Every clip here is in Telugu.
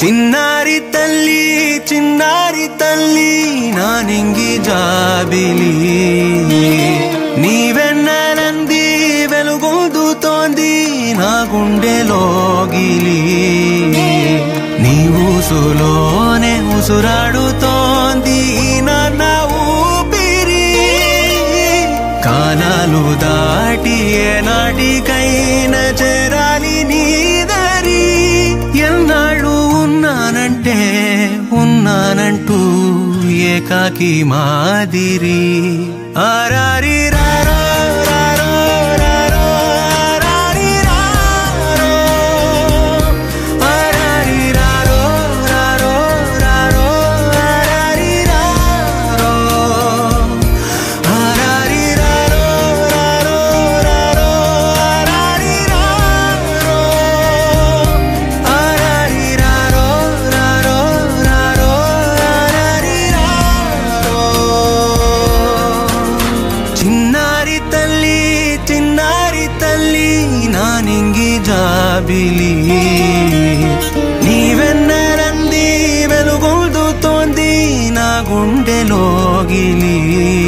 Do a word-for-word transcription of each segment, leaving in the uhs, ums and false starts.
చిన్నారి తల్లి చిన్నారి తల్లి నా నింగి జాబిలి నీవెన్నెలంది వెలుగొందుతోంది నా గుండెలోగిలి నీ ఊసులోనే ఉసురాడుతోంది నాన్న ఊపిరి కాలాలు దాటి ఏనాటికైనా చేరాలి నీదరి ఎన్నాళ్ళు ఉన్నానంటే ఉన్నానంటూ ఏకాకి మాదిరి ఆరారి రారో రారో రారో ఆరారి రారో ఆరారి రారో రారో రారో ఆరారి రారో ఆరారి రారో రారో రారో ఆరారి రారో ఆరారి రారో రారో రారో ఆరారి రారో చిన్నారి తల్లి చిన్నారి తల్లి నా నింగి జాబిలి నీవెన్నెలంది వెలుగొందుతోంది నా గుండెలోగిలి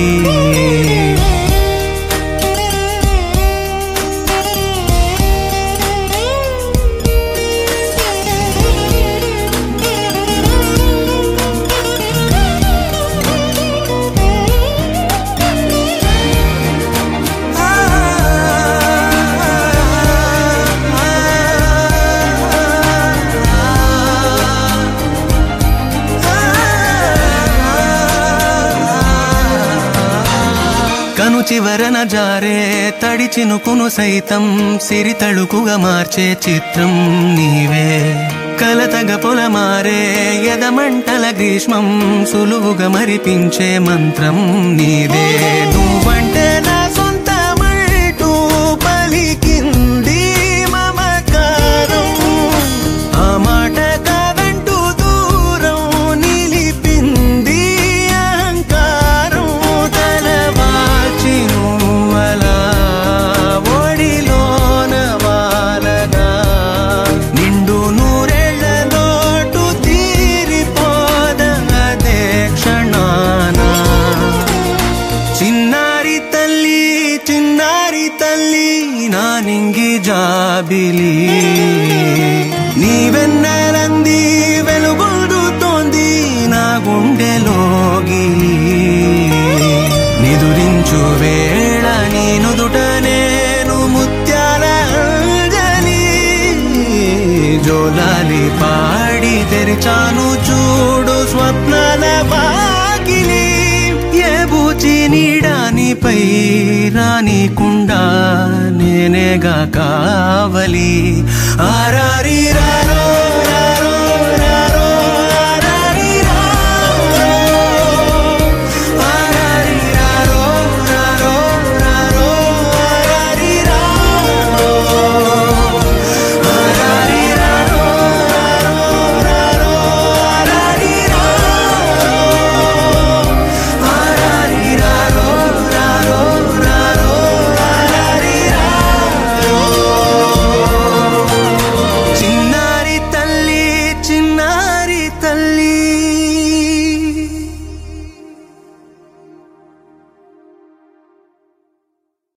కను చివరన జారే తడి చినుకును సైతం సిరి తళుకుగా మార్చే చిత్రం నీవే కలతగ పొలమారే ఎదమంటల గ్రీష్మం సులువుగా మరిపించే మంత్రం నీదే నువ్వంటే నా సొంతమంటూ పలికింది మమకారం ఆ మాట కాదంటూ దూరం నిలిపింది అహంకారం తలవాల్చి నువ్వలా ఒడిలోన వాలగా నిండు నూరేళ్ల లోటు తీరిపోదదే క్షణాన చిన్నారి తల్లి చిన్నారి తల్లి నా నింగి జాబిలి నీవెన్నెలంది వెలుగొందుతోంది నా గుండెలోగిలి నిదురించు వేళ నీ నుదుట నేను ముత్యాల అంజలి జోలాలి పాడి తెరిచాను చూడు స్వప్నాల వాకిలి ఏ బూచి నీడానిపై రానికుండా నేనేగా కావలి ఆరారి రారో రారో రారో ఆరారి రారో ఆరారి రారో రారో రారో ఆరారి రారో ఆరారి రారో రారో రారో ఆరారి రారో ఆరారి రారో రారో రారో ఆరారి రారో చిన్నారి తల్లి చిన్నారి తల్లి